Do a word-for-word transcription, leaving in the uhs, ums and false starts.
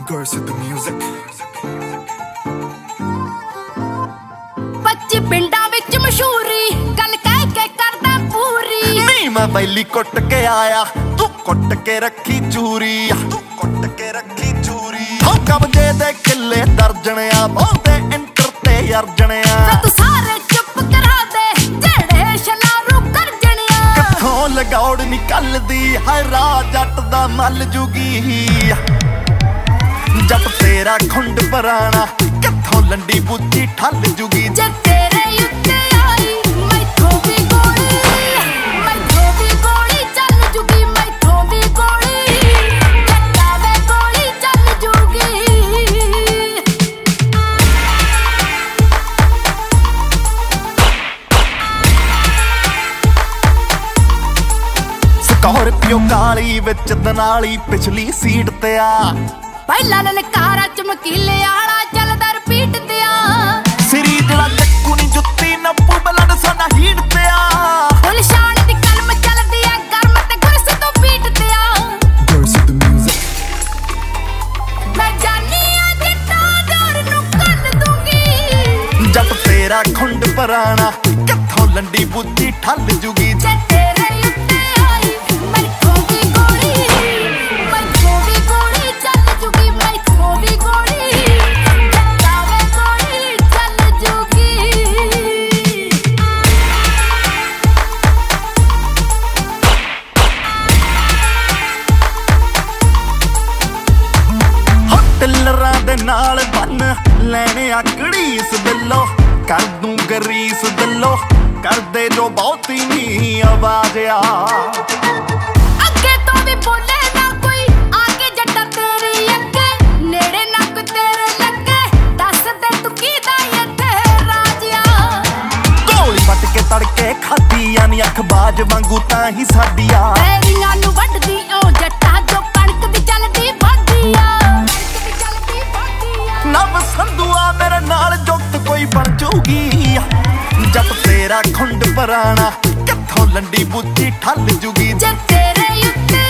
Girls with the music. पच्ची पिंडा विच मशहूरी गल कह के करदा पूरी नहीं मैं बैली कुट के आया तू कुट के रखी चूरी तू कुट के रखी चूरी हो कब्जे दे किले दर्जणिया बहुते इंटर ते अर्जणिया तू सारे चुप करा दे जेड़े शनारू कर जणिया किथों लगौड़ निकलदी है राह जट दा मल जुगी जब तेरा खुंड पराना किथों लंडी बूची ठल जुगी जे तेरे उत्ते आई मैथों भी गोली मैथों भी गोली चल जुगी मैथों भी गोली जट्टा वे गोली चल जुगी स्कॉर्पियो काली विच दनाली पिछली सीट ते आ ਪਹਿਲਾ ਲਲਕਾਰਾ ਚਮਕੀਲੇ ਆਲਾ ਚੱਲਦਾ ਰਿਪੀਟ ਤੇ ਆ ਸਿਰੀ ਜਿਹੜਾ ਚੱਕੂ ਨੀ ਜੁੱਤੀ ਨੱਪੂ ਬਲੱਡ ਸੋਨਾ ਹੀਟ ਤੇ ਆ ਗੁਲਸ਼ਾਨ ਦੀ ਕਲਮ ਚੱਲਦੀ ਆ ਗਰਮ ਤੇ ਗੁਰਸ ਤੋਂ ਬੀਟ ਤੇ ਆ Girls with the music. ਮੈਂ ਜਾਨੀ ਆ ਜਿੱਤਾ ਜੋਰ ਨੂੰ ਕੱਲ ਦੂੰਗੀ ਜੱਟ ਤੇਰਾ ਖੁੰਡ ਪਰਾਣਾ ਕਿੱਥੋਂ ਲੰਡੀ ਬੁੱਧੀ ਠੱਲ ਜੂਗੀ ਜੇ ਤੇਰੇ ਉੱਤੇ ਆਈ ਮੈਥੋਂ ਵੀ ਗੋਲੀ ਮੈਥੋਂ ਵੀ ਗੋਲੀ ਚੱਲ ਜੂਗੀ ਮੈਥੋਂ ਵੀ ਗੋਲੀ ਜੱਟਾ ਵੇ ਗੋਲੀ ਚੱਲ ਜੂਗੀ ਟਿੱਲਰਾਂ ਦੇ ਨਾਲ ਬੰਨ ਲੈਣੇ ਆਕੜੀ ਇਸ ਦਿਲੋਂ ਕਰ ਦੂੰ ਗਰੀਸ ਦਿਲੋਂ ਕਰਦੇ ਜੋ ਬਹੁਤੀ ਨੀ ਆਵਾਜ਼ ਆ ਅੱਗੇ ਤੋਂ ਵੀ ਬੋਲੇ ਨਾ ਕੋਈ ਆਗੇ ਜੱਟਾ ਤੇਰੀ ਅੱਗੇ ਨੇੜੇ ਨੱਕ ਤੇਰੇ ਲੱਗੇ ਦੱਸ ਦੇ ਤੂੰ ਕੀਦਾ ਇੱਥੇ ਰਾਜਿਆ ਗੋਲੀ ਵੱਟ ਕੇ ਤੜਕੇ ਖਾਦੀ ਯਾਨੀ ਅੱਖ ਬਾਜ ਵਾਂਗੂ ਤਾਂ ਹੀ ਸਾਡੀ ਆ ਤੇਰੀਆਂ ਨੂੰ ਵੱਢਦੀ ਓ ਜੱਟਾ ਜੋ ਕਣਕ ਦੀ ਚੱਲਦੀ ਵਾਢੀਆ ਕਣਕ ਦੀ ਚੱਲਦੀ ਵਾਢੀਆ ਨਵ ਸੰਧੂਆ ਮੇਰੇ ਨਾਲ ਜੁਗਤ ਕੋਈ ਬਣ ਜੂਗੀ ਜੱਟ ਤੇਰਾ ਖੁੰਡ ਪਰਾਣਾ ਕਿੱਥੋਂ ਲੰਡੀ ਬੁੱਚੀ ਠੱਲ ਜੂਗੀ ਜੇ ਤੇਰੇ ਉੱਤੇ